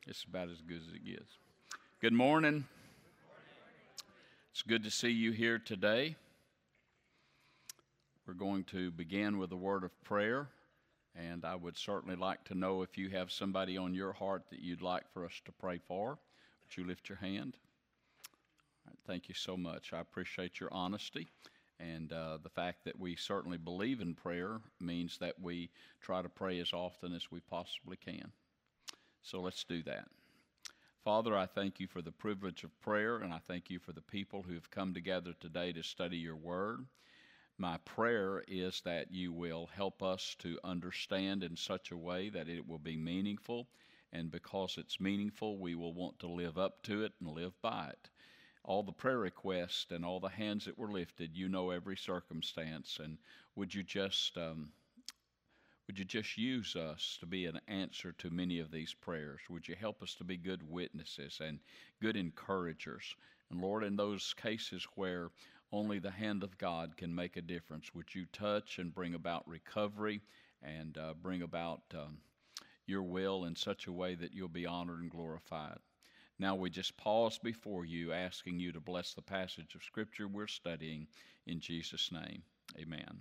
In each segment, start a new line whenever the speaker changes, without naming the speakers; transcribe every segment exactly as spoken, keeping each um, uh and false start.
It's about as good as it gets. Good morning. It's good to see you here today. We're going to begin with a word of prayer, and I would certainly like to know if you have somebody on your heart that you'd like for us to pray for. Would you lift your hand? All right, thank you so much. I appreciate your honesty, and uh, the fact that we certainly believe in prayer means that we try to pray as often as we possibly can. So let's do that. Father, I thank you for the privilege of prayer, and I thank you for the people who have come together today to study your word. My prayer is that you will help us to understand in such a way that it will be meaningful, and because it's meaningful, we will want to live up to it and live by it. All the prayer requests and all the hands that were lifted, you know every circumstance, and would you just... Um, Would you just use us to be an answer to many of these prayers? Would you help us to be good witnesses and good encouragers? And Lord, in those cases where only the hand of God can make a difference, would you touch and bring about recovery and uh, bring about um, your will in such a way that you'll be honored and glorified? Now we just pause before you, asking you to bless the passage of Scripture we're studying in Jesus' name. Amen.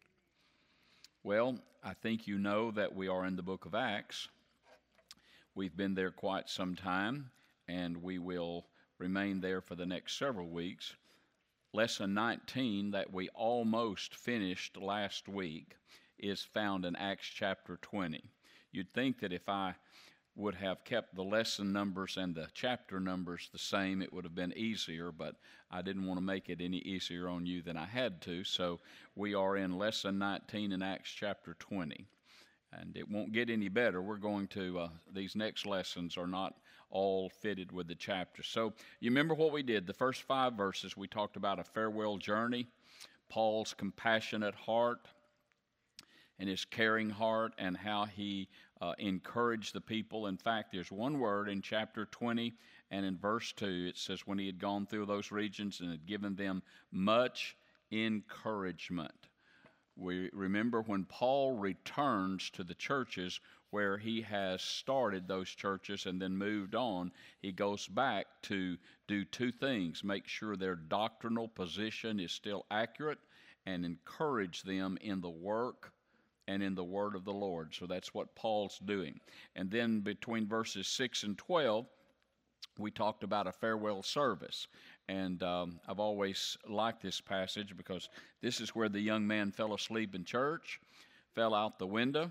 Well, I think you know that we are in the book of Acts. We've been there quite some time, and we will remain there for the next several weeks. Lesson nineteen that we almost finished last week is found in Acts chapter twenty. You'd think that if I would have kept the lesson numbers and the chapter numbers the same, it would have been easier, but I didn't want to make it any easier on you than I had to, so we are in lesson nineteen in Acts chapter twenty, and it won't get any better. We're going to, uh, these next lessons are not all fitted with the chapter. So you remember what we did. The first five verses, we talked about a farewell journey, Paul's compassionate heart, and his caring heart, and how he uh, encouraged the people. In fact, there's one word in chapter twenty and in verse two. It says, when he had gone through those regions and had given them much encouragement. We remember when Paul returns to the churches where he has started those churches and then moved on, he goes back to do two things: make sure their doctrinal position is still accurate and encourage them in the work and in the word of the Lord. So that's what Paul's doing. And then between verses six and twelve, we talked about a farewell service. And um, I've always liked this passage because this is where the young man fell asleep in church, fell out the window,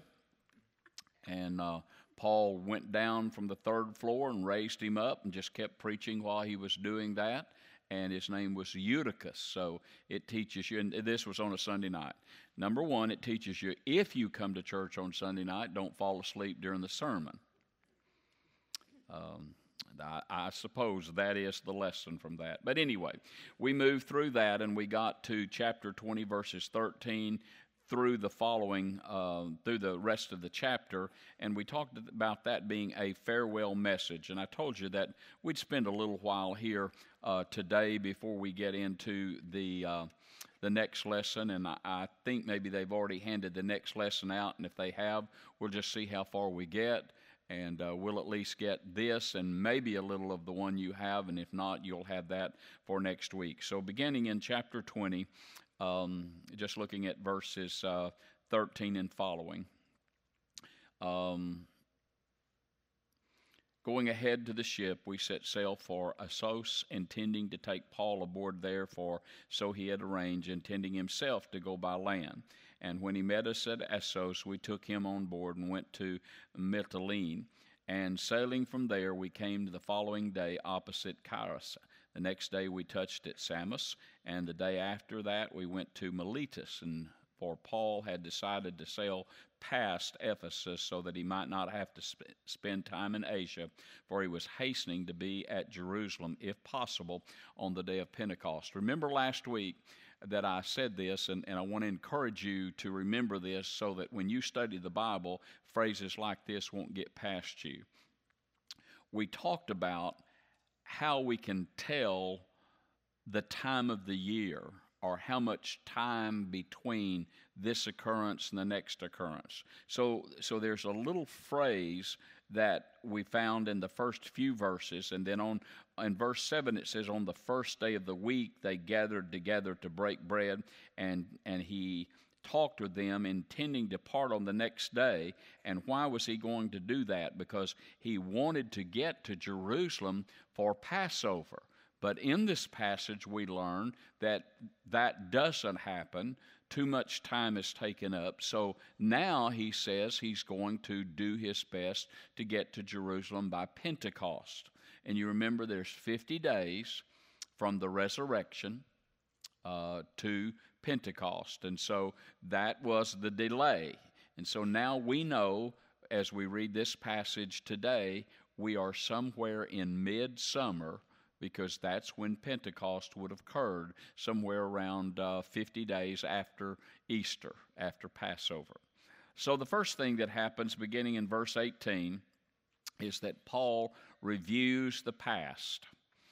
and uh, Paul went down from the third floor and raised him up and just kept preaching while he was doing that. And his name was Eutychus. So it teaches you, and this was on a Sunday night. Number one, it teaches you, if you come to church on Sunday night, don't fall asleep during the sermon. Um, I, I suppose that is the lesson from that. But anyway, we moved through that, and we got to chapter twenty, verses thirteen through the following, uh, through the rest of the chapter, and we talked about that being a farewell message. And I told you that we'd spend a little while here uh, today before we get into the uh, the next lesson, and I, I think maybe they've already handed the next lesson out, and if they have, we'll just see how far we get, and uh, we'll at least get this and maybe a little of the one you have, and if not, you'll have that for next week. So beginning in chapter twenty, Um, just looking at verses uh, thirteen and following. Um, going ahead to the ship, we set sail for Assos, intending to take Paul aboard there, for so he had arranged, intending himself to go by land. And when he met us at Assos, we took him on board and went to Mytilene. And sailing from there, we came the following day opposite Chios. The next day we touched at Samos, and the day after that we went to Miletus, and for Paul had decided to sail past Ephesus so that he might not have to sp- spend time in Asia, for he was hastening to be at Jerusalem, if possible, on the day of Pentecost. Remember last week that I said this, and, and I want to encourage you to remember this so that when you study the Bible, phrases like this won't get past you. We talked about how we can tell the time of the year or how much time between this occurrence and the next occurrence. So, so there's a little phrase that we found in the first few verses. And then on in verse seven it says, on the first day of the week they gathered together to break bread, and, and he talked with them, intending to depart on the next day. And why was he going to do that? Because he wanted to get to Jerusalem for Passover. But in this passage we learn that that doesn't happen. Too much time is taken up. So now he says he's going to do his best to get to Jerusalem by Pentecost. And you remember there's fifty days from the resurrection uh, to Pentecost. And so that was the delay. And so now we know, as we read this passage today, we are somewhere in midsummer, because that's when Pentecost would have occurred, somewhere around uh, fifty days after Easter, after Passover. So the first thing that happens, beginning in verse eighteen, is that Paul reviews the past.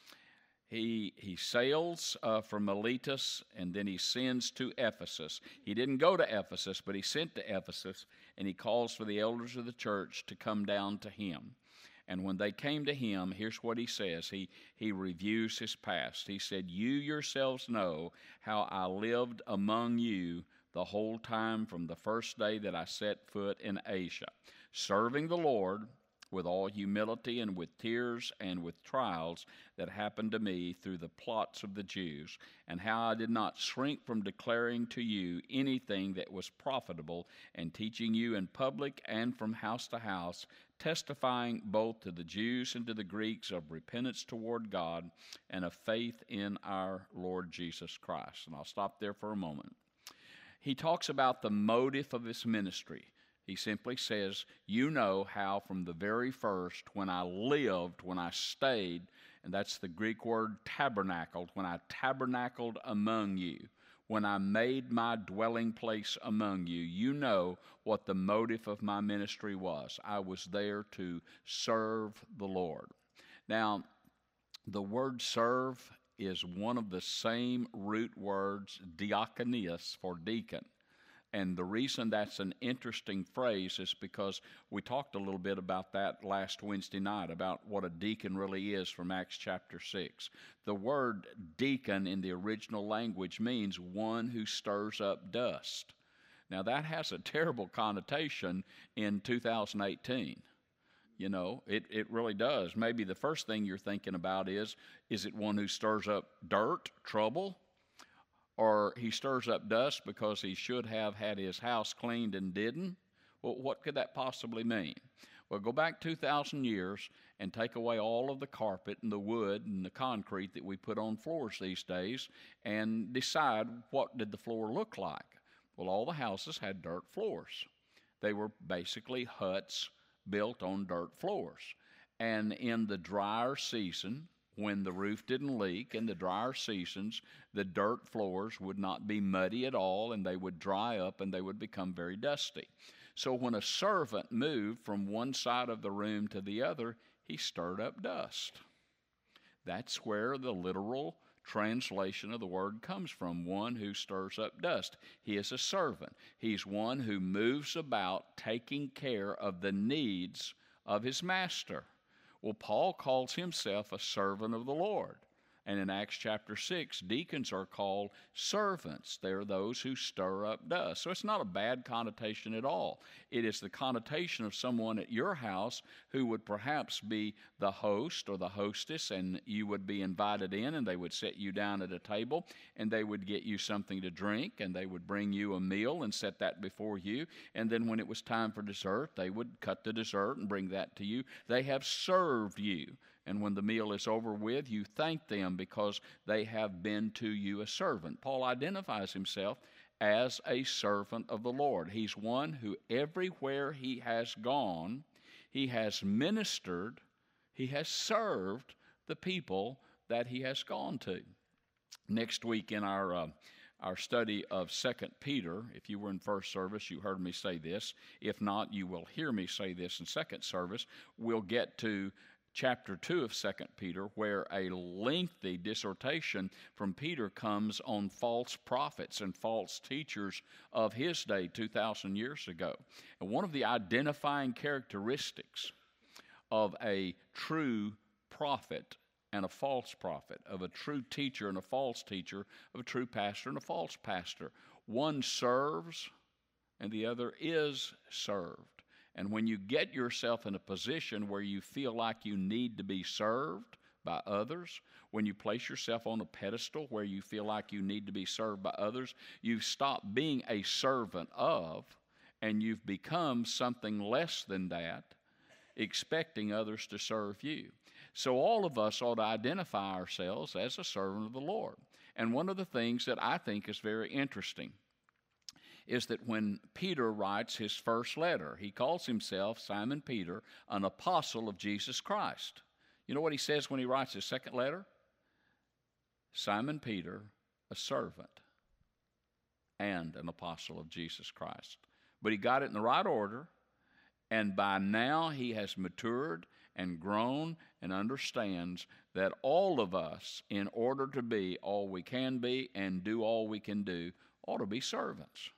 He, he sails uh, from Miletus, and then he sends to Ephesus. He didn't go to Ephesus, but he sent to Ephesus, and he calls for the elders of the church to come down to him. And when they came to him, here's what he says. He, he reviews his past. He said, you yourselves know how I lived among you the whole time from the first day that I set foot in Asia, serving the Lord with all humility and with tears and with trials that happened to me through the plots of the Jews, and how I did not shrink from declaring to you anything that was profitable, and teaching you in public and from house to house, testifying both to the Jews and to the Greeks of repentance toward God and of faith in our Lord Jesus Christ. And I'll stop there for a moment. He talks about the motive of his ministry. He simply says, you know how from the very first, when I lived, when I stayed, and that's the Greek word tabernacled, when I tabernacled among you, when I made my dwelling place among you, you know what the motive of my ministry was. I was there to serve the Lord. Now, the word serve is one of the same root words, diakonias, for deacon. And the reason that's an interesting phrase is because we talked a little bit about that last Wednesday night, about what a deacon really is from Acts chapter six. The word deacon in the original language means one who stirs up dust. Now that has a terrible connotation in two thousand eighteen. You know, it, it really does. Maybe the first thing you're thinking about is, is it one who stirs up dirt, trouble? Or he stirs up dust because he should have had his house cleaned and didn't? Well, what could that possibly mean? Well, go back two thousand years and take away all of the carpet and the wood and the concrete that we put on floors these days and decide, what did the floor look like? Well, all the houses had dirt floors. They were basically huts built on dirt floors. And in the drier season, when the roof didn't leak, in the drier seasons, the dirt floors would not be muddy at all, and they would dry up and they would become very dusty. So when a servant moved from one side of the room to the other, he stirred up dust. That's where the literal translation of the word comes from, one who stirs up dust. He is a servant. He's one who moves about taking care of the needs of his master. Well, Paul calls himself a servant of the Lord. And in Acts chapter six, deacons are called servants. They're those who stir up dust. So it's not a bad connotation at all. It is the connotation of someone at your house who would perhaps be the host or the hostess, and you would be invited in, and they would sit you down at a table, and they would get you something to drink, and they would bring you a meal and set that before you. And then when it was time for dessert, they would cut the dessert and bring that to you. They have served you. And when the meal is over with, you thank them because they have been to you a servant. Paul identifies himself as a servant of the Lord. He's one who everywhere he has gone, he has ministered, he has served the people that he has gone to. Next week in our uh, our study of Second Peter, if you were in first service, you heard me say this. If not, you will hear me say this in second service. We'll get to chapter two of Second Peter, where a lengthy dissertation from Peter comes on false prophets and false teachers of his day two thousand years ago. And one of the identifying characteristics of a true prophet and a false prophet, of a true teacher and a false teacher, of a true pastor and a false pastor. One serves and the other is served. And when you get yourself in a position where you feel like you need to be served by others, when you place yourself on a pedestal where you feel like you need to be served by others, you've stopped being a servant of, and you've become something less than that, expecting others to serve you. So all of us ought to identify ourselves as a servant of the Lord. And one of the things that I think is very interesting is that when Peter writes his first letter, he calls himself, Simon Peter, an apostle of Jesus Christ. You know what he says when he writes his second letter? Simon Peter, a servant and an apostle of Jesus Christ. But he got it in the right order, and by now he has matured and grown and understands that all of us, in order to be all we can be and do all we can do, ought to be servants.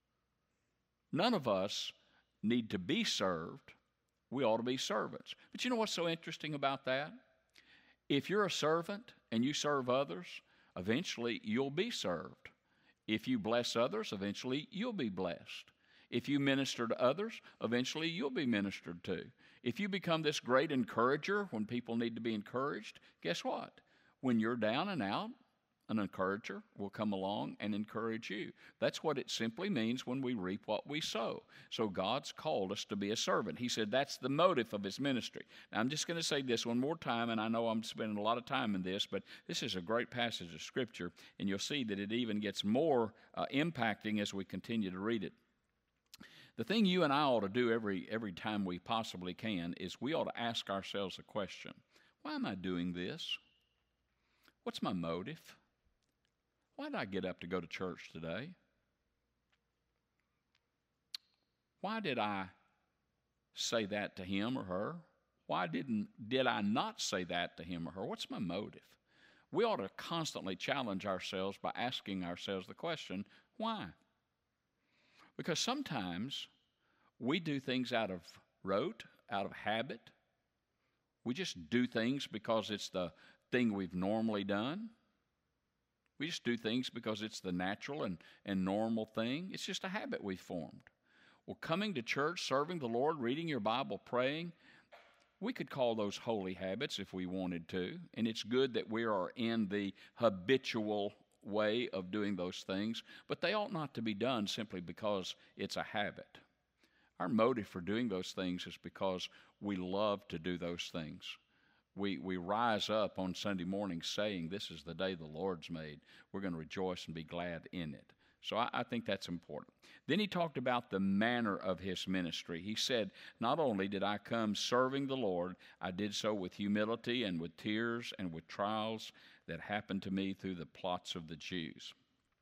None of us need to be served. We ought to be servants. But you know what's so interesting about that? If you're a servant and you serve others, eventually you'll be served. If you bless others, eventually you'll be blessed. If you minister to others, eventually you'll be ministered to. If you become this great encourager when people need to be encouraged, guess what? When you're down and out, an encourager will come along and encourage you. That's what it simply means when we reap what we sow. So God's called us to be a servant. He said that's the motive of his ministry. Now, I'm just going to say this one more time, and I know I'm spending a lot of time in this, but this is a great passage of Scripture, and you'll see that it even gets more uh, impacting as we continue to read it. The thing you and I ought to do every, every time we possibly can is we ought to ask ourselves a question. Why am I doing this? What's my motive? Why did I get up to go to church today? Why did I say that to him or her? Why didn't did I not say that to him or her? What's my motive? We ought to constantly challenge ourselves by asking ourselves the question, why? Because sometimes we do things out of rote, out of habit. We just do things because it's the thing we've normally done. We just do things because it's the natural and, and normal thing. It's just a habit we've formed. Well, coming to church, serving the Lord, reading your Bible, praying, we could call those holy habits if we wanted to. And it's good that we are in the habitual way of doing those things, but they ought not to be done simply because it's a habit. Our motive for doing those things is because we love to do those things. We we rise up on Sunday morning saying, this is the day the Lord's made. We're going to rejoice and be glad in it. So I, I think that's important. Then he talked about the manner of his ministry. He said, not only did I come serving the Lord, I did so with humility and with tears and with trials that happened to me through the plots of the Jews.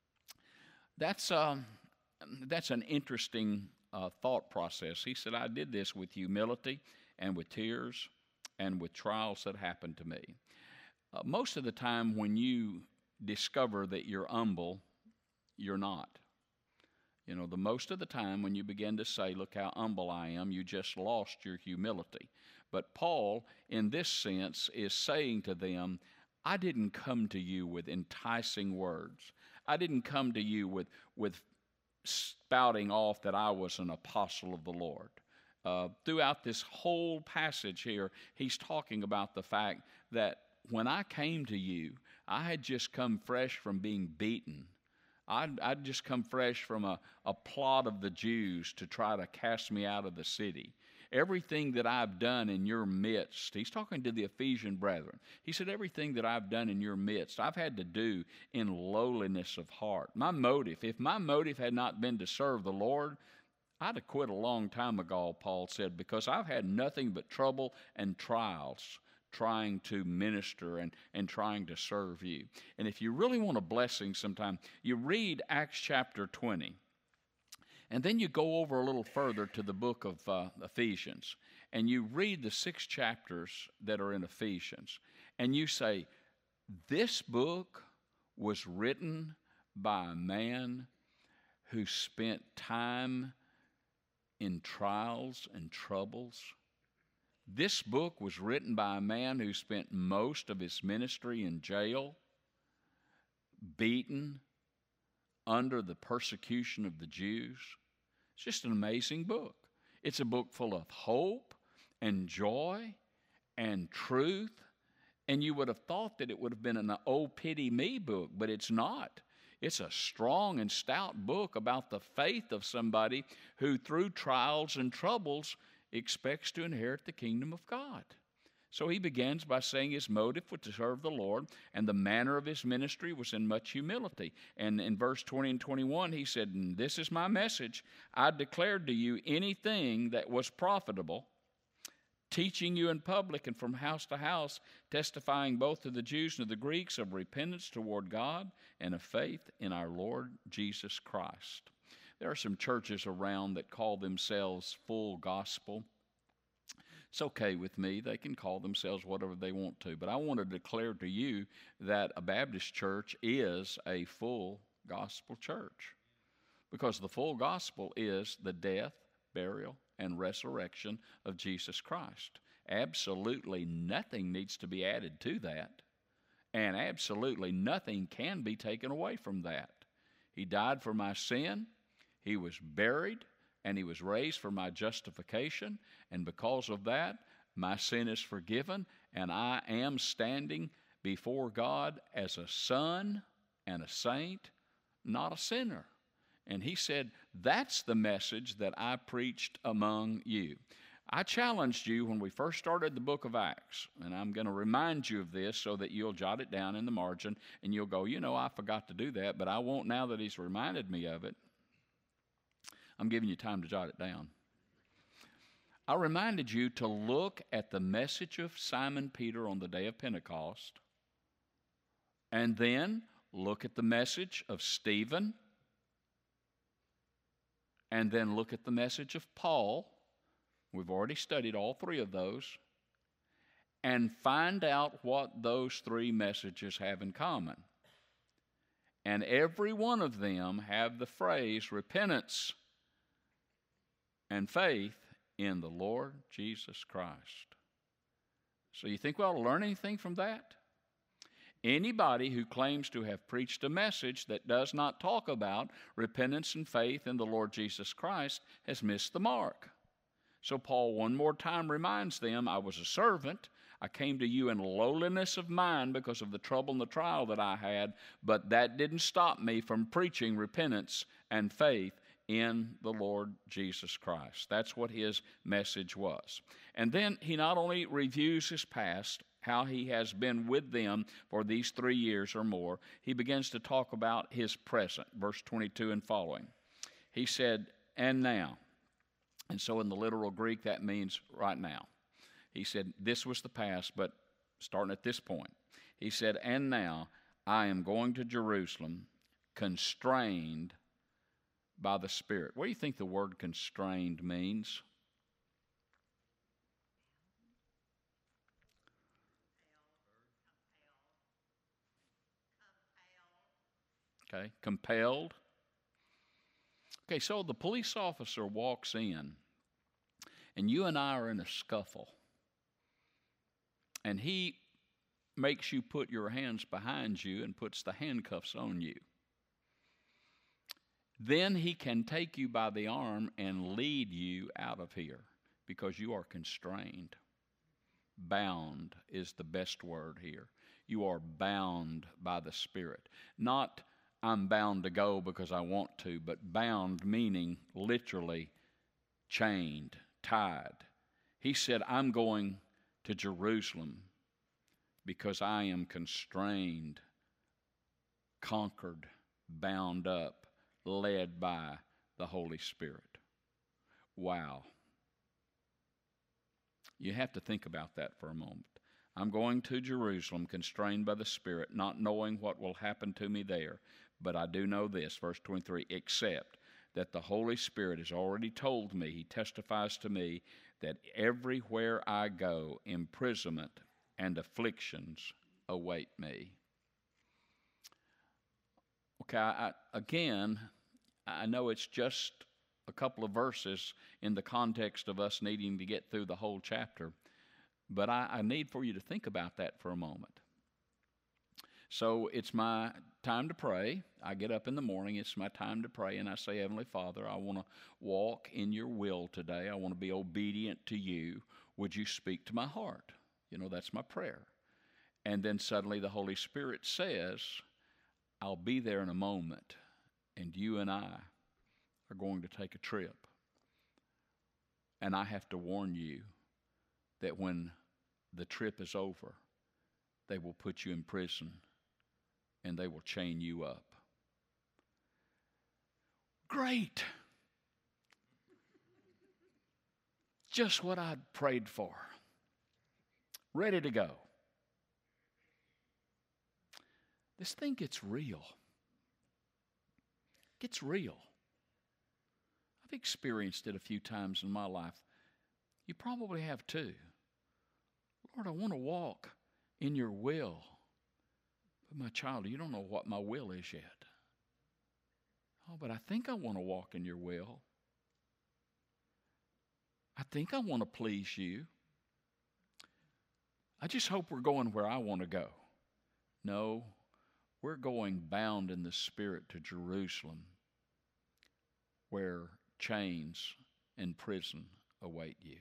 That's, uh, that's an interesting uh, thought process. He said, I did this with humility and with tears and with trials that happened to me. Uh, most of the time when you discover that you're humble, you're not. You know, the most of the time when you begin to say, look how humble I am, you just lost your humility. But Paul, in this sense, is saying to them, I didn't come to you with enticing words. I didn't come to you with, with spouting off that I was an apostle of the Lord. Uh, throughout this whole passage here, he's talking about the fact that when I came to you, I had just come fresh from being beaten. I'd, I'd just come fresh from a, a plot of the Jews to try to cast me out of the city. Everything that I've done in your midst, he's talking to the Ephesian brethren. He said, everything that I've done in your midst, I've had to do in lowliness of heart. My motive, if my motive had not been to serve the Lord, I'd have quit a long time ago, Paul said, because I've had nothing but trouble and trials trying to minister and, and trying to serve you. And if you really want a blessing sometime, you read Acts chapter twenty. And then you go over a little further to the book of uh, Ephesians, and you read the six chapters that are in Ephesians, and you say, this book was written by a man who spent time in trials and troubles. This book was written by a man who spent most of his ministry in jail, beaten, under the persecution of the Jews. It's just an amazing book. It's a book full of hope and joy and truth. And you would have thought that it would have been an oh pity me book, but it's not. It's a strong and stout book about the faith of somebody who through trials and troubles expects to inherit the kingdom of God. So he begins by saying his motive was to serve the Lord, and the manner of his ministry was in much humility. And in verse twenty and twenty-one, he said, "And this is my message. I declared to you anything that was profitable, teaching you in public and from house to house, testifying both to the Jews and to the Greeks of repentance toward God and of faith in our Lord Jesus Christ." There are some churches around that call themselves full gospel. It's okay with me. They can call themselves whatever they want to. But I want to declare to you that a Baptist church is a full gospel church. Because the full gospel is the death, burial, and resurrection of Jesus Christ. Absolutely nothing needs to be added to that. And absolutely nothing can be taken away from that. He died for my sin. He was buried. And he was raised for my justification, and because of that, my sin is forgiven, and I am standing before God as a son and a saint, not a sinner. And he said, that's the message that I preached among you. I challenged you when we first started the book of Acts, and I'm going to remind you of this so that you'll jot it down in the margin, and you'll go, you know, I forgot to do that, but I won't now that he's reminded me of it. I'm giving you time to jot it down. I reminded you to look at the message of Simon Peter on the day of Pentecost, and then look at the message of Stephen, and then look at the message of Paul. We've already studied all three of those, and find out what those three messages have in common. And every one of them have the phrase repentance and faith in the Lord Jesus Christ. So you think we ought to learn anything from that? Anybody who claims to have preached a message that does not talk about repentance and faith in the Lord Jesus Christ has missed the mark. So Paul one more time reminds them, I was a servant. I came to you in lowliness of mind because of the trouble and the trial that I had, but that didn't stop me from preaching repentance and faith in the Lord Jesus Christ. That's what his message was. And then he not only reviews his past, how he has been with them for these three years or more, he begins to talk about his present, verse twenty-two and following. He said, and now. And so in the literal Greek, that means right now. He said, this was the past, but starting at this point. He said, and now I am going to Jerusalem, constrained by the Spirit. What do you think the word constrained means? Okay, compelled. Okay, so the police officer walks in, and you and I are in a scuffle, and he makes you put your hands behind you and puts the handcuffs on you. Then he can take you by the arm and lead you out of here because you are constrained. Bound is the best word here. You are bound by the Spirit. Not I'm bound to go because I want to, but bound meaning literally chained, tied. He said, I'm going to Jerusalem because I am constrained, conquered, bound up, led by the Holy Spirit. Wow. You have to think about that for a moment. I'm going to Jerusalem constrained by the Spirit, not knowing what will happen to me there. But I do know this, verse twenty-three, except that the Holy Spirit has already told me, he testifies to me, that everywhere I go, imprisonment and afflictions await me. Okay, I, again, I know it's just a couple of verses in the context of us needing to get through the whole chapter, But I, I need for you to think about that for a moment. So it's my time to pray. I get up in the morning. It's my time to pray, and I say, Heavenly Father, I want to walk in your will today. I want to be obedient to you. Would you speak to my heart? You know, that's my prayer. And then suddenly the Holy Spirit says, I'll be there in a moment, and you and I are going to take a trip. And I have to warn you that when the trip is over, they will put you in prison and they will chain you up. Great. Just what I'd prayed for. Ready to go. This thing gets real. It gets real. I've experienced it a few times in my life. You probably have too. Lord, I want to walk in your will. But my child, you don't know what my will is yet. Oh, but I think I want to walk in your will. I think I want to please you. I just hope we're going where I want to go. No, we're going bound in the Spirit to Jerusalem, where chains and prison await you.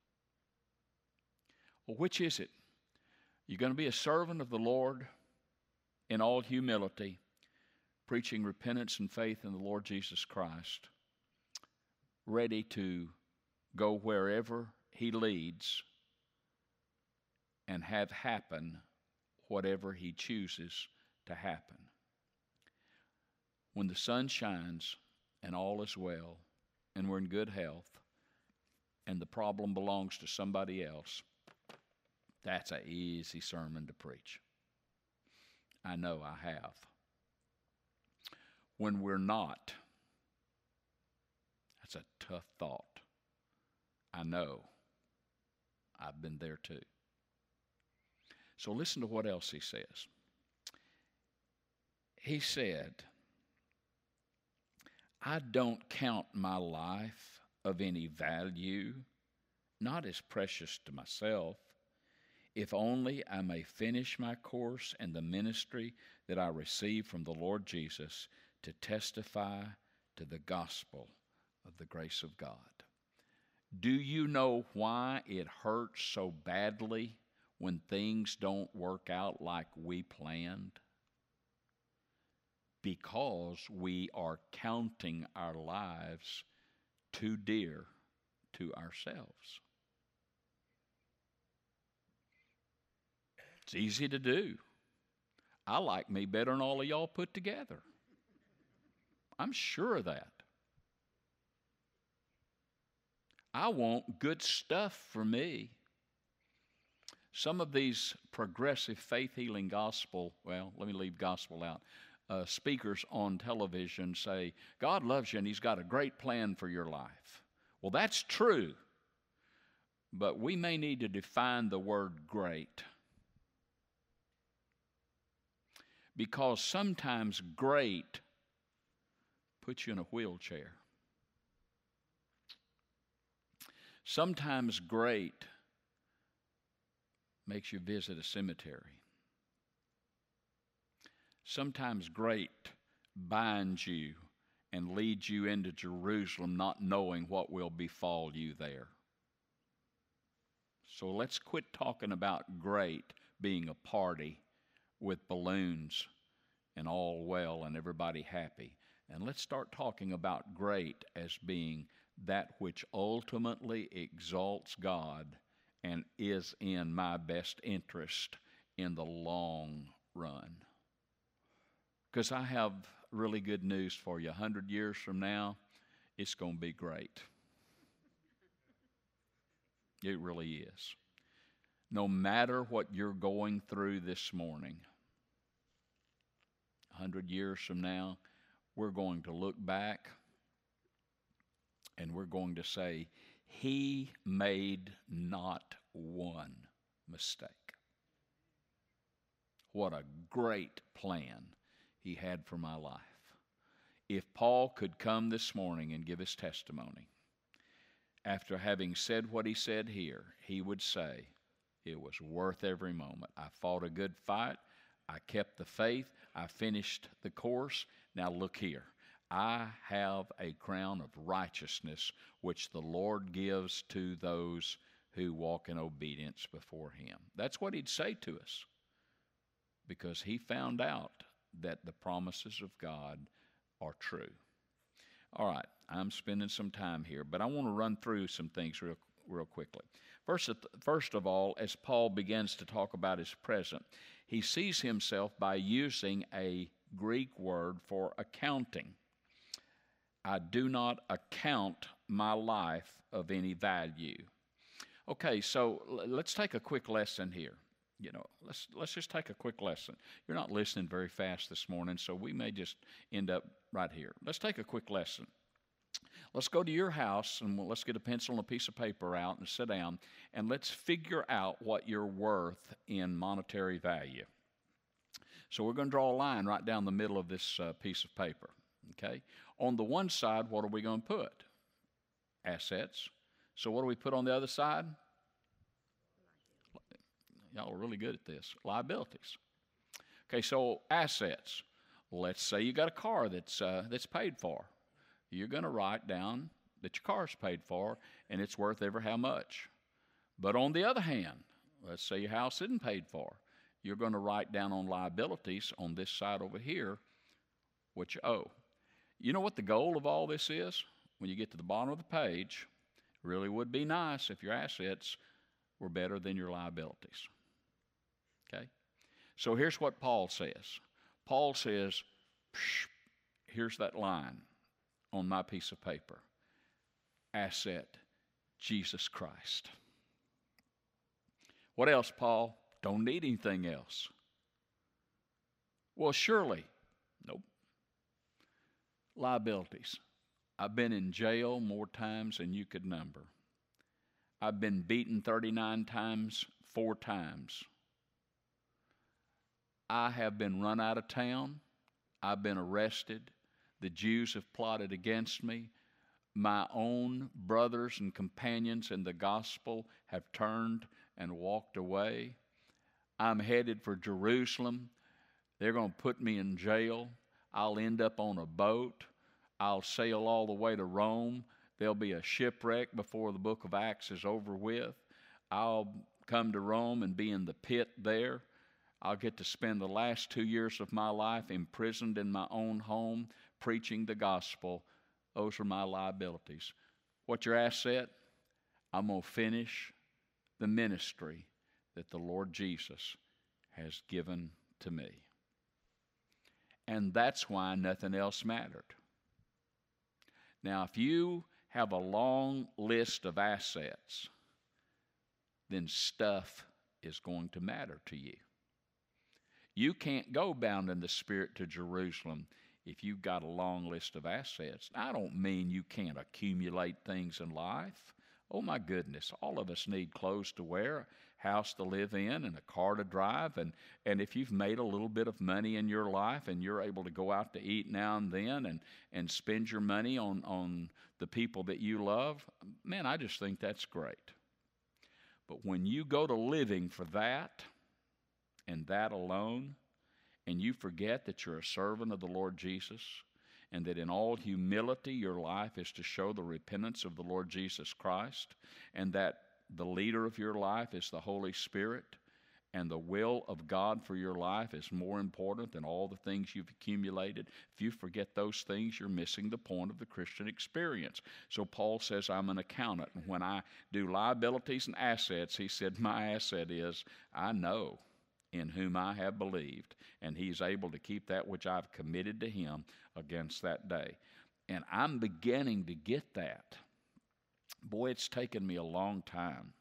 Well, which is it? You're going to be a servant of the Lord in all humility, preaching repentance and faith in the Lord Jesus Christ, ready to go wherever He leads and have happen whatever He chooses to happen. When the sun shines and all is well and we're in good health and the problem belongs to somebody else, that's an easy sermon to preach. I know I have. When we're not, that's a tough thought. I know. I've been there too. So listen to what else he says. He said, I don't count my life of any value, not as precious to myself, if only I may finish my course and the ministry that I received from the Lord Jesus to testify to the gospel of the grace of God. Do you know why it hurts so badly when things don't work out like we planned? Because we are counting our lives too dear to ourselves. It's easy to do. I like me better than all of y'all put together. I'm sure of that. I want good stuff for me. Some of these progressive faith healing gospel, well, let me leave gospel out, uh, speakers on television say, God loves you and He's got a great plan for your life. Well, that's true, but we may need to define the word great. Because sometimes great puts you in a wheelchair. Sometimes great makes you visit a cemetery. Sometimes great binds you and leads you into Jerusalem not knowing what will befall you there. So let's quit talking about great being a party with balloons and all well and everybody happy. And let's start talking about great as being that which ultimately exalts God and is in my best interest in the long run. Because I have really good news for you. A hundred years from now, it's going to be great. It really is. No matter what you're going through this morning, a hundred years from now, we're going to look back and we're going to say, He made not one mistake. What a great plan He had for my life. If Paul could come this morning and give his testimony, after having said what he said here, he would say, It was worth every moment. I fought a good fight. I kept the faith. I finished the course. Now look here. I have a crown of righteousness which the Lord gives to those who walk in obedience before him. That's what he'd say to us, because he found out that the promises of God are true. All right, I'm spending some time here, but I want to run through some things real, real quickly. First, first of all, as Paul begins to talk about his present, he sees himself by using a Greek word for accounting. I do not account my life of any value. Okay, so let's take a quick lesson here. You know, let's let's just take a quick lesson. You're not listening very fast this morning, so we may just end up right here. Let's take a quick lesson. Let's go to your house and let's get a pencil and a piece of paper out and sit down, and let's figure out what you're worth in monetary value. So we're going to draw a line right down the middle of this uh, piece of paper, okay? On the one side, what are we going to put? Assets. So what do we put on the other side? Y'all are really good at this. Liabilities. Okay, so assets. Let's say you got a car that's uh, that's paid for. You're going to write down that your car's paid for and it's worth ever how much. But on the other hand, let's say your house isn't paid for. You're going to write down on liabilities on this side over here what you owe. You know what the goal of all this is? When you get to the bottom of the page, it really would be nice if your assets were better than your liabilities. Okay? So here's what Paul says. Paul says, here's that line on my piece of paper. Asset, Jesus Christ. What else, Paul? Don't need anything else. Well, surely. Nope. Liabilities. I've been in jail more times than you could number. I've been beaten thirty-nine times, four times. I have been run out of town. I've been arrested. The Jews have plotted against me. My own brothers and companions in the gospel have turned and walked away. I'm headed for Jerusalem. They're going to put me in jail. I'll end up on a boat. I'll sail all the way to Rome. There'll be a shipwreck before the book of Acts is over with. I'll come to Rome and be in the pit there. I'll get to spend the last two years of my life imprisoned in my own home, preaching the gospel. Those are my liabilities. What's your asset? I'm going to finish the ministry that the Lord Jesus has given to me. And that's why nothing else mattered. Now, if you have a long list of assets, then stuff is going to matter to you. You can't go bound in the Spirit to Jerusalem if you've got a long list of assets. I don't mean you can't accumulate things in life. Oh my goodness, all of us need clothes to wear, a house to live in, and a car to drive. And, and if you've made a little bit of money in your life and you're able to go out to eat now and then and, and spend your money on, on the people that you love, man, I just think that's great. But when you go to living for that and that alone, and you forget that you're a servant of the Lord Jesus, and that in all humility your life is to show the repentance of the Lord Jesus Christ, and that the leader of your life is the Holy Spirit, and the will of God for your life is more important than all the things you've accumulated. If you forget those things, you're missing the point of the Christian experience. So Paul says, I'm an accountant. And when I do liabilities and assets, he said, my asset is, I know in whom I have believed, and he's able to keep that which I've committed to him against that day. And I'm beginning to get that. Boy, it's taken me a long time.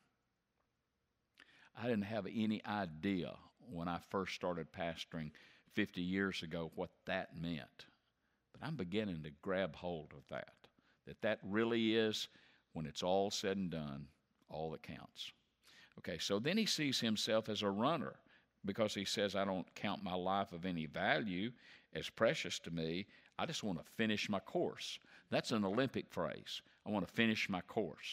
I didn't have any idea when I first started pastoring fifty years ago what that meant. But I'm beginning to grab hold of that, that that really is, when it's all said and done, all that counts. Okay, so then he sees himself as a runner, because he says, I don't count my life of any value as precious to me. I just want to finish my course. That's an Olympic phrase. I want to finish my course.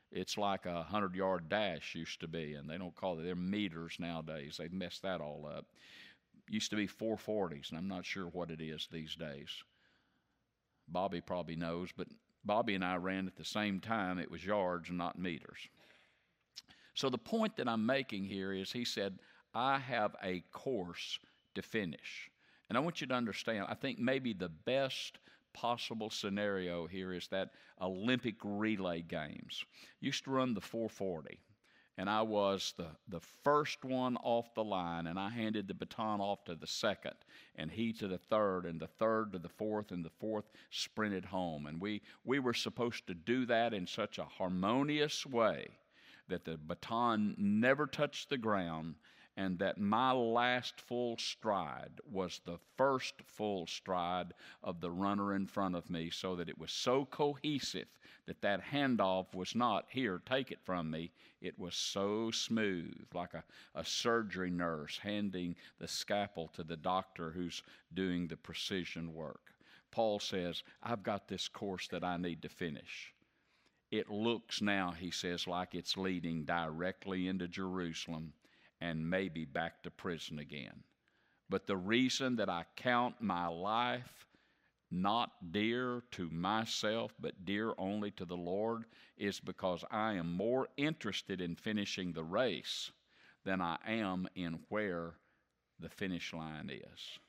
It's like a hundred-yard dash used to be, and they don't call it, they're meters nowadays. They've messed that all up. Used to be four forties, and I'm not sure what it is these days. Bobby probably knows, but Bobby and I ran at the same time. It was yards and not meters. So the point that I'm making here is he said, I have a course to finish. And I want you to understand, I think maybe the best possible scenario here is that Olympic relay games. Used to run the four forty. And I was the, the first one off the line, and I handed the baton off to the second, and he to the third, and the third to the fourth, and the fourth sprinted home. And we, we were supposed to do that in such a harmonious way that the baton never touched the ground, and that my last full stride was the first full stride of the runner in front of me, so that it was so cohesive that that handoff was not, here, take it from me. It was so smooth, like a, a surgery nurse handing the scalpel to the doctor who's doing the precision work. Paul says, I've got this course that I need to finish. It looks now, he says, like it's leading directly into Jerusalem and maybe back to prison again. But the reason that I count my life not dear to myself, but dear only to the Lord, is because I am more interested in finishing the race than I am in where the finish line is.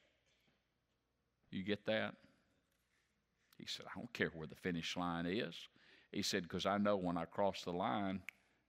You get that? He said, I don't care where the finish line is. He said, because I know when I cross the line,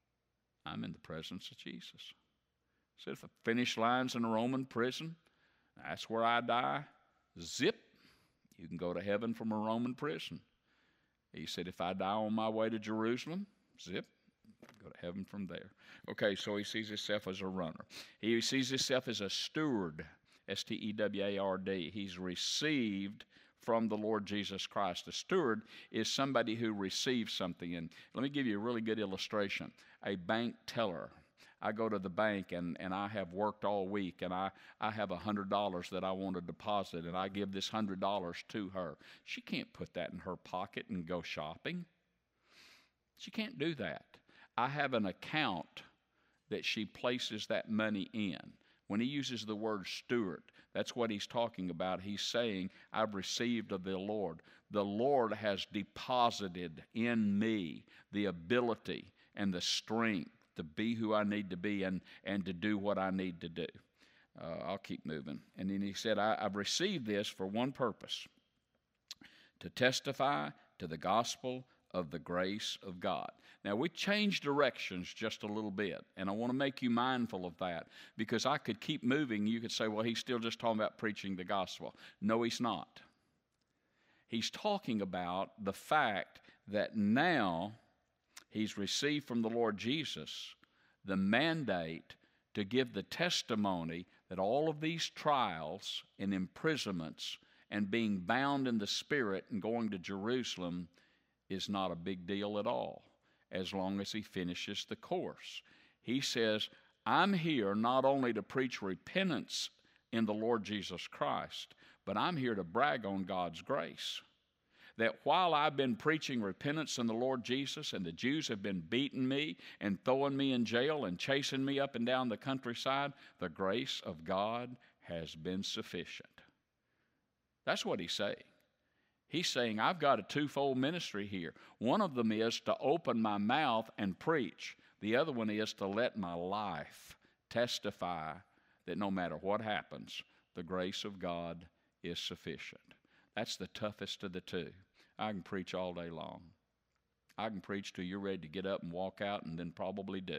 I'm in the presence of Jesus. He said, if the finish line's in a Roman prison, that's where I die. Zip. You can go to heaven from a Roman prison. He said, if I die on my way to Jerusalem, zip, go to heaven from there. Okay, so he sees himself as a runner. He sees himself as a steward, S T E W A R D. He's received from the Lord Jesus Christ. A steward is somebody who receives something. And let me give you a really good illustration. A bank teller. I go to the bank and, and I have worked all week, and I, I have one hundred dollars that I want to deposit, and I give this one hundred dollars to her. She can't put that in her pocket and go shopping. She can't do that. I have an account that she places that money in. When he uses the word steward, that's what he's talking about. He's saying, I've received of the Lord. The Lord has deposited in me the ability and the strength to be who I need to be and, and to do what I need to do. Uh, I'll keep moving. And then he said, I, I've received this for one purpose, to testify to the gospel of the grace of God. Now, we changed directions just a little bit, and I want to make you mindful of that, because I could keep moving. You could say, well, he's still just talking about preaching the gospel. No, he's not. He's talking about the fact that now he's received from the Lord Jesus the mandate to give the testimony that all of these trials and imprisonments and being bound in the Spirit and going to Jerusalem is not a big deal at all, as long as he finishes the course. He says, I'm here not only to preach repentance in the Lord Jesus Christ, but I'm here to brag on God's grace. That while I've been preaching repentance in the Lord Jesus, and the Jews have been beating me and throwing me in jail and chasing me up and down the countryside, the grace of God has been sufficient. That's what he's saying. He's saying, I've got a twofold ministry here. One of them is to open my mouth and preach. The other one is to let my life testify that no matter what happens, the grace of God is sufficient. That's the toughest of the two. I can preach all day long. I can preach till you're ready to get up and walk out, and then probably do.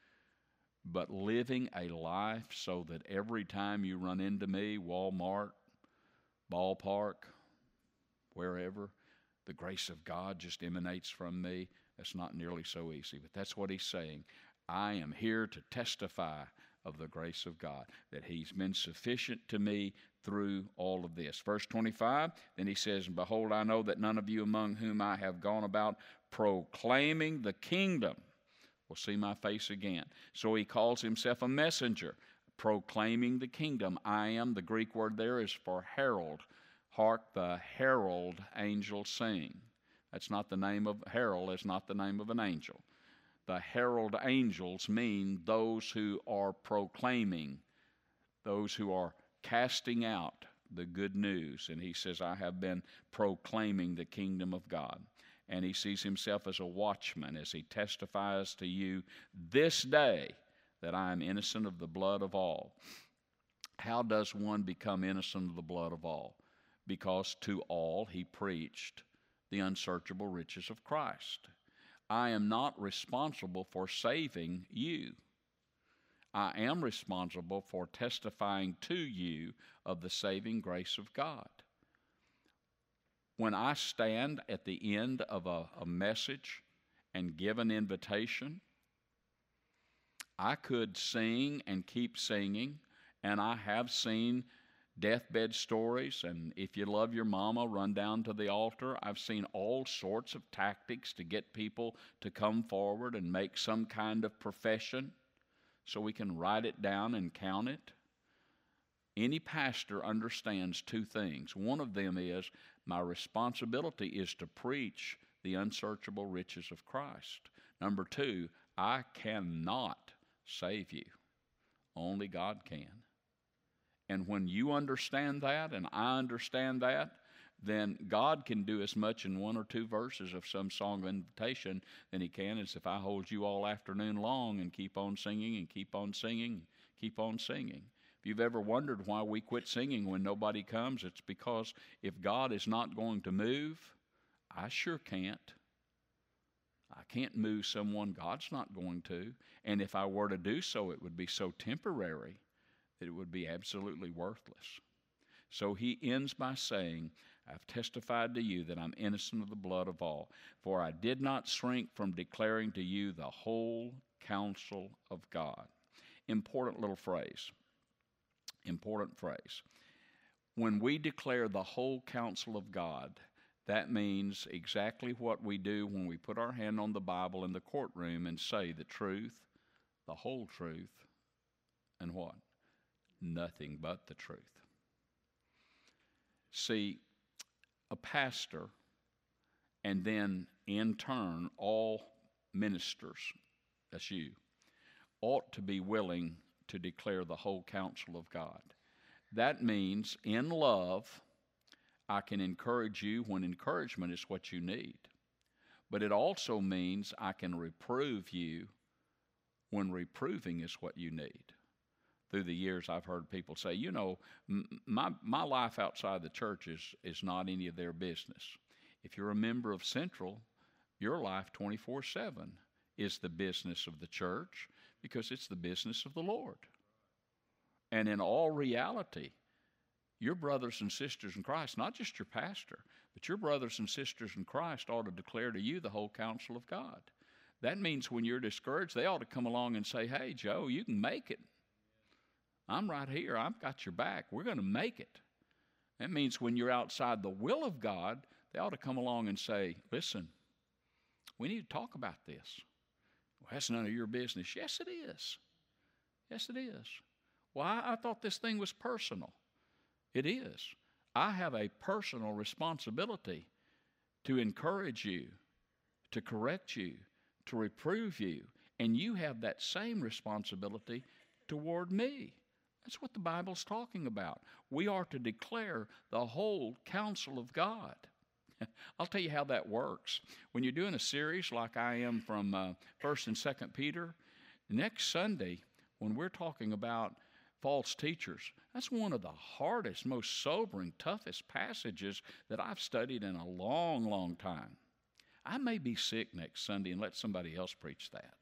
But living a life so that every time you run into me, Walmart, ballpark, wherever, the grace of God just emanates from me, that's not nearly so easy. But that's what he's saying. I am here to testify of the grace of God, that he's been sufficient to me through all of this. Verse twenty-five, then he says, and behold, I know that none of you among whom I have gone about proclaiming the kingdom will see my face again. So he calls himself a messenger, proclaiming the kingdom. I am, the Greek word there is for herald. Hark the herald angels sing. That's not the name of, herald is not the name of an angel. The herald angels mean those who are proclaiming, those who are casting out the good news. And he says, I have been proclaiming the kingdom of God. And he sees himself as a watchman as he testifies to you this day that I am innocent of the blood of all. How does one become innocent of the blood of all? Because to all he preached the unsearchable riches of Christ. I am not responsible for saving you. I am responsible for testifying to you of the saving grace of God. When I stand at the end of a, a message and give an invitation, I could sing and keep singing, and I have seen deathbed stories, and if you love your mama, run down to the altar. I've seen all sorts of tactics to get people to come forward and make some kind of profession so we can write it down and count it. Any pastor understands two things. One of them is my responsibility is to preach the unsearchable riches of Christ. Number two, I cannot save you. Only God can. And when you understand that and I understand that, then God can do as much in one or two verses of some song of invitation than he can as if I hold you all afternoon long and keep on singing and keep on singing, keep on singing. If you've ever wondered why we quit singing when nobody comes, it's because if God is not going to move, I sure can't. I can't move someone God's not going to. And if I were to do so, it would be so temporary that it would be absolutely worthless. So he ends by saying, I've testified to you that I'm innocent of the blood of all, for I did not shrink from declaring to you the whole counsel of God. Important little phrase. Important phrase. When we declare the whole counsel of God, that means exactly what we do when we put our hand on the Bible in the courtroom and say the truth, the whole truth, and what? Nothing but the truth. See, a pastor, and then in turn all ministers, that's you, ought to be willing to declare the whole counsel of God. That means in love, I can encourage you when encouragement is what you need. But it also means I can reprove you when reproving is what you need. Through the years, I've heard people say, you know, m- my, my life outside the church is, is not any of their business. If you're a member of Central, your life twenty-four seven is the business of the church because it's the business of the Lord. And in all reality, your brothers and sisters in Christ, not just your pastor, but your brothers and sisters in Christ ought to declare to you the whole counsel of God. That means when you're discouraged, they ought to come along and say, hey, Joe, you can make it. I'm right here. I've got your back. We're going to make it. That means when you're outside the will of God, they ought to come along and say, listen, we need to talk about this. Well, that's none of your business. Yes, it is. Yes, it is. Well, I, I thought this thing was personal. It is. I have a personal responsibility to encourage you, to correct you, to reprove you, and you have that same responsibility toward me. That's what the Bible's talking about. We are to declare the whole counsel of God. I'll tell you how that works. When you're doing a series like I am from uh, First and Second Peter, next Sunday, when we're talking about false teachers, that's one of the hardest, most sobering, toughest passages that I've studied in a long, long time. I may be sick next Sunday and let somebody else preach that.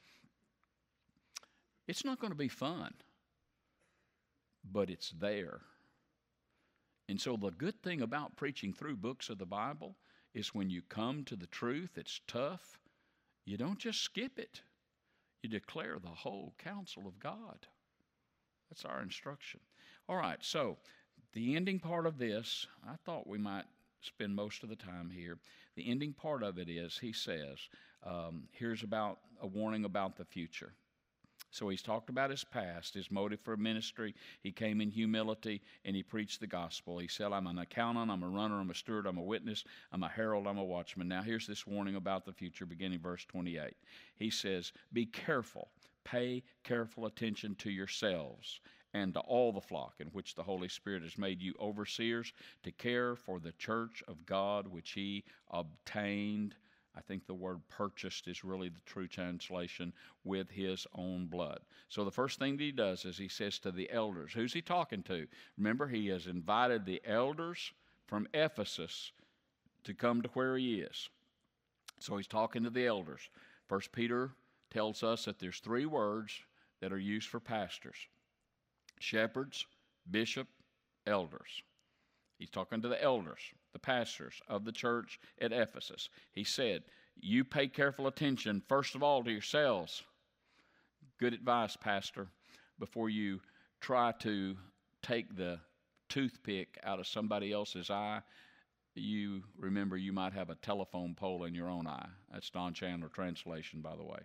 It's not going to be fun, but it's there. And so the good thing about preaching through books of the Bible is when you come to the truth, it's tough. You don't just skip it. You declare the whole counsel of God. That's our instruction. All right, so the ending part of this, I thought we might spend most of the time here. The ending part of it is, he says, um, here's about a warning about the future. So he's talked about his past, his motive for ministry. He came in humility, and he preached the gospel. He said, I'm an accountant, I'm a runner, I'm a steward, I'm a witness, I'm a herald, I'm a watchman. Now here's this warning about the future, beginning verse twenty-eight. He says, be careful, pay careful attention to yourselves and to all the flock in which the Holy Spirit has made you overseers to care for the church of God which he obtained. I think the word purchased is really the true translation, with his own blood. So the first thing that he does is he says to the elders, who's he talking to? Remember, he has invited the elders from Ephesus to come to where he is. So he's talking to the elders. First Peter tells us that there's three words that are used for pastors: shepherds, bishop, elders. He's talking to the elders, the pastors of the church at Ephesus. He said, you pay careful attention, first of all, to yourselves. Good advice, pastor, before you try to take the toothpick out of somebody else's eye. You remember you might have a telephone pole in your own eye. That's Don Chandler translation, by the way.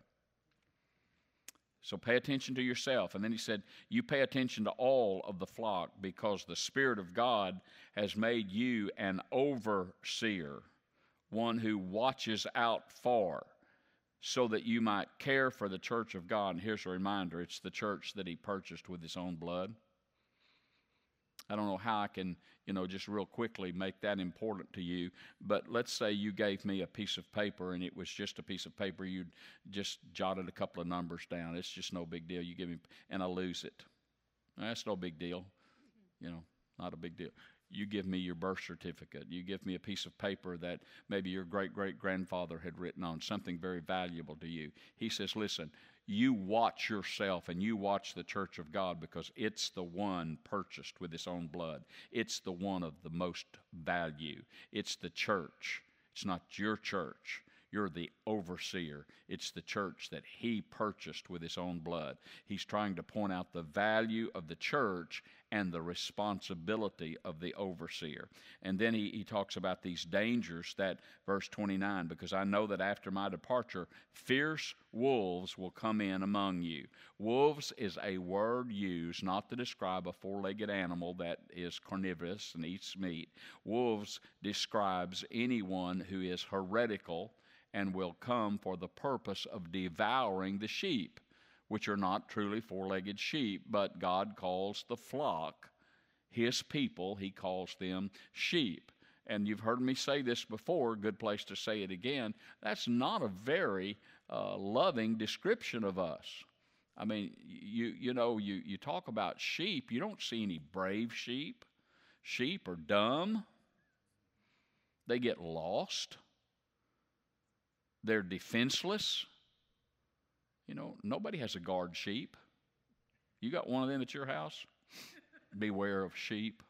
So pay attention to yourself. And then he said, you pay attention to all of the flock, because the Spirit of God has made you an overseer, one who watches out for, so that you might care for the church of God. And here's a reminder, it's the church that he purchased with his own blood. I don't know how I can, you know, just real quickly make that important to you, but let's say you gave me a piece of paper, and it was just a piece of paper. You'd just jotted a couple of numbers down. It's just no big deal. You give me, and I lose it. That's no big deal. You know, not a big deal. You give me your birth certificate. You give me a piece of paper that maybe your great-great-grandfather had written on, something very valuable to you. He says, listen, you watch yourself and you watch the church of God, because it's the one purchased with his own blood. It's the one of the most value. It's the church. It's not your church. You're the overseer. It's the church that he purchased with his own blood. He's trying to point out the value of the church and the responsibility of the overseer. And then he, he talks about these dangers, that verse twenty-nine, because I know that after my departure, fierce wolves will come in among you. Wolves is a word used not to describe a four-legged animal that is carnivorous and eats meat. Wolves describes anyone who is heretical and will come for the purpose of devouring the sheep, which are not truly four-legged sheep, but God calls the flock, his people, he calls them sheep. And you've heard me say this before, good place to say it again. That's not a very uh, loving description of us. I mean, you you know, you, you talk about sheep, you don't see any brave sheep. Sheep are dumb. They get lost. They're defenseless. You know, nobody has a guard sheep. You got one of them at your house? Beware of sheep.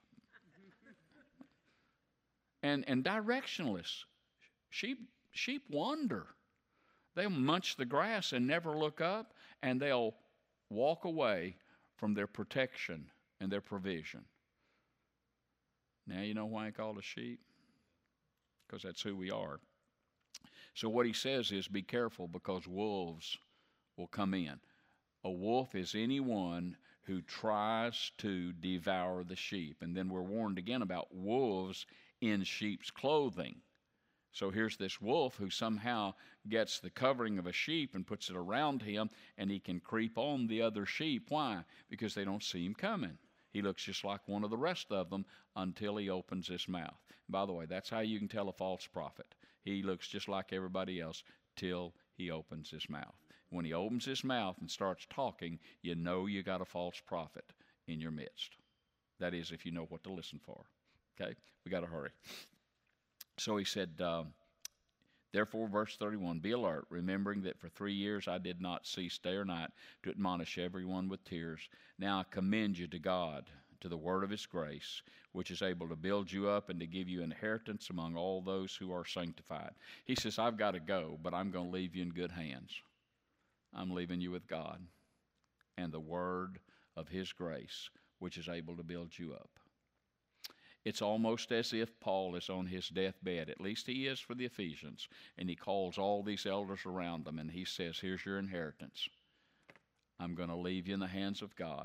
And and directionless. Sheep sheep wander. They'll munch the grass and never look up, and they'll walk away from their protection and their provision. Now you know why I call it sheep? Because that's who we are. So what he says is, be careful, because wolves will come in. A wolf is anyone who tries to devour the sheep. And then we're warned again about wolves in sheep's clothing. So here's this wolf who somehow gets the covering of a sheep and puts it around him, and he can creep on the other sheep. Why? Because they don't see him coming. He looks just like one of the rest of them until he opens his mouth. And by the way, that's how you can tell a false prophet. He looks just like everybody else till he opens his mouth. When he opens his mouth and starts talking, you know you got a false prophet in your midst. That is, if you know what to listen for. Okay? We got to hurry. So he said, uh, therefore, verse thirty-one, be alert, remembering that for three years I did not cease day or night to admonish everyone with tears. Now I commend you to God, to the word of his grace, which is able to build you up and to give you inheritance among all those who are sanctified. He says, I've got to go, but I'm going to leave you in good hands. I'm leaving you with God and the word of his grace, which is able to build you up. It's almost as if Paul is on his deathbed, at least he is for the Ephesians, and he calls all these elders around them, and he says, here's your inheritance. I'm going to leave you in the hands of God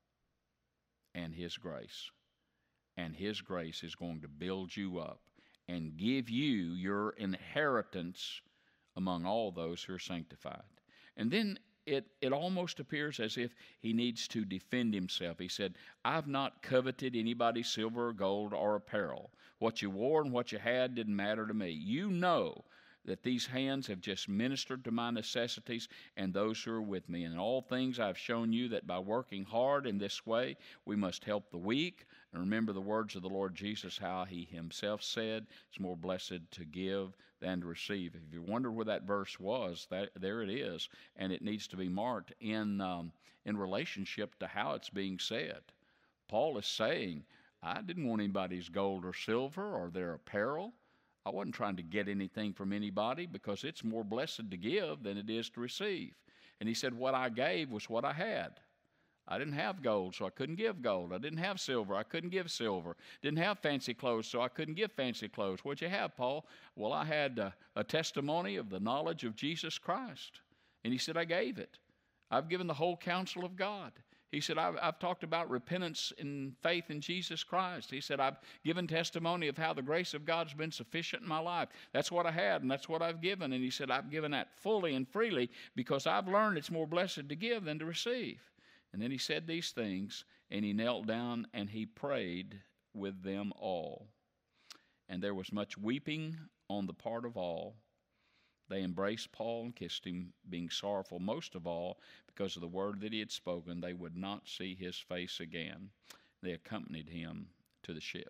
and His grace. And His grace is going to build you up and give you your inheritance among all those who are sanctified. And then it, it almost appears as if he needs to defend himself. He said, I've not coveted anybody's silver or gold or apparel. What you wore and what you had didn't matter to me. You know that these hands have just ministered to my necessities and those who are with me. In all things I've shown you that by working hard in this way, we must help the weak. And remember the words of the Lord Jesus, how He Himself said, it's more blessed to give than to receive. If you wonder where that verse was, that there it is. And it needs to be marked in, um, in relationship to how it's being said. Paul is saying, I didn't want anybody's gold or silver or their apparel. I wasn't trying to get anything from anybody, because it's more blessed to give than it is to receive. And he said, what I gave was what I had. I didn't have gold, so I couldn't give gold. I didn't have silver, I couldn't give silver. Didn't have fancy clothes, so I couldn't give fancy clothes. What'd you have, Paul? Well, I had a, a testimony of the knowledge of Jesus Christ. And he said, I gave it. I've given the whole counsel of God. He said, I've, I've talked about repentance and faith in Jesus Christ. He said, I've given testimony of how the grace of God's been sufficient in my life. That's what I had, and that's what I've given. And he said, I've given that fully and freely because I've learned it's more blessed to give than to receive. And then he said these things, and he knelt down and he prayed with them all. And there was much weeping on the part of all. They embraced Paul and kissed him, being sorrowful most of all because of the word that he had spoken. They would not see his face again. They accompanied him to the ship.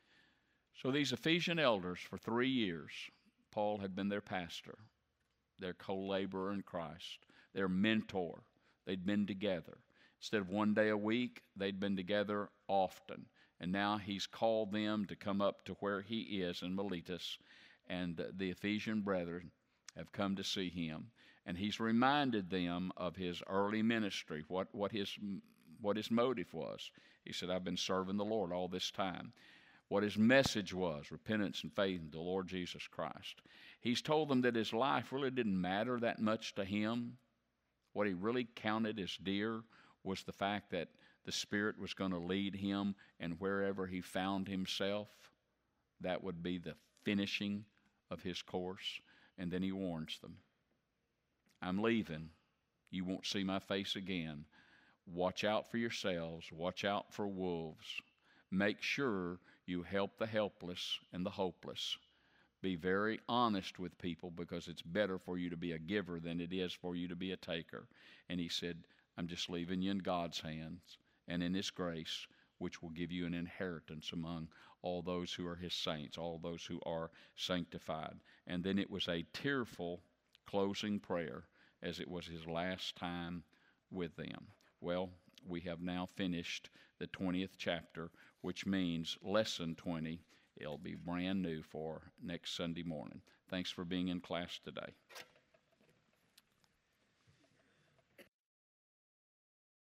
So these Ephesian elders, for three years, Paul had been their pastor, their co-laborer in Christ, their mentor. They'd been together. Instead of one day a week, they'd been together often. And now he's called them to come up to where he is in Miletus, and the Ephesian brethren have come to see him. And he's reminded them of his early ministry, what, what, his, what his motive was. He said, I've been serving the Lord all this time. What his message was, repentance and faith in the Lord Jesus Christ. He's told them that his life really didn't matter that much to him. What he really counted as dear was the fact that the Spirit was going to lead him, and wherever he found himself, that would be the finishing of his course. And then he warns them, I'm leaving. You won't see my face again. Watch out for yourselves. Watch out for wolves. Make sure you help the helpless and the hopeless. Be very honest with people, because it's better for you to be a giver than it is for you to be a taker. And he said, I'm just leaving you in God's hands and in His grace, which will give you an inheritance among all those who are His saints, all those who are sanctified. And then it was a tearful closing prayer, as it was his last time with them. Well, we have now finished the twentieth chapter, which means lesson twenty. It'll be brand new for next Sunday morning. Thanks for being in class today.